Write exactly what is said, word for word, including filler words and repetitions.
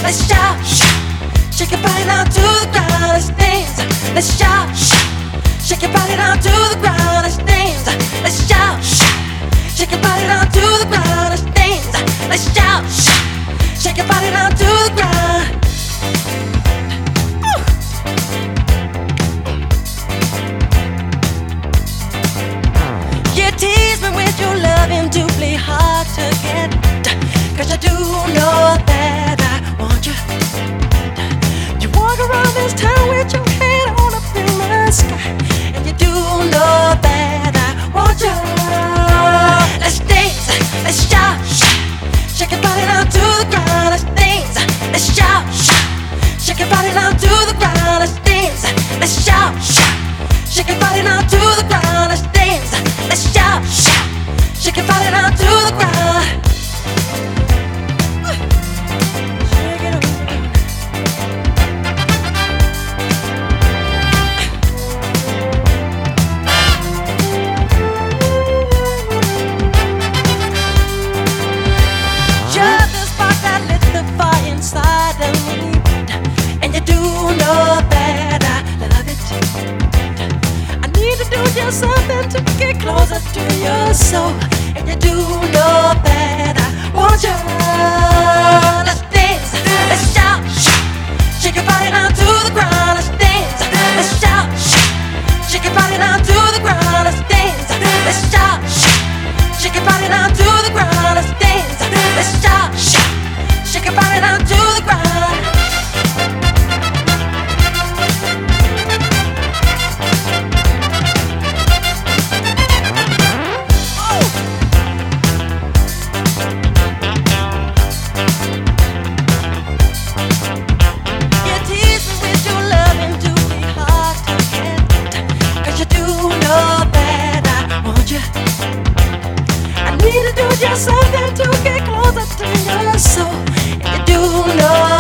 let's shout. Shake your body down to the ground, let's dance. Let's shout. Shake your body down to the ground, let's dance. Let's shout. Shake your body down to the ground, let's dance. Let's shout. Shake your body down to the ground. Ooh. You tease me with your loving, doubly hard to get. Cause I do know that I want you. You walk around this town with your head on up in the sky, and you do know that I want you. Let's dance, let's shout. Shake your body down to the ground, let's dance. Let's shout. Shake your body down to the ground, let's dance. Let's shout. Shake your body down to the ground, let's dance. Let's shout. Shake your body down to the ground. Something to get closer to your soul, and you do know that I want you. Let's dance, let's shout, shake your body down to the ground. Let's dance, let's shout, shake your body down to the ground. Let's dance, let's shout, shake your body down to the ground. Let's dance, let's shout, shake your body down to the ground. Just something to get closer to your soul, and you do know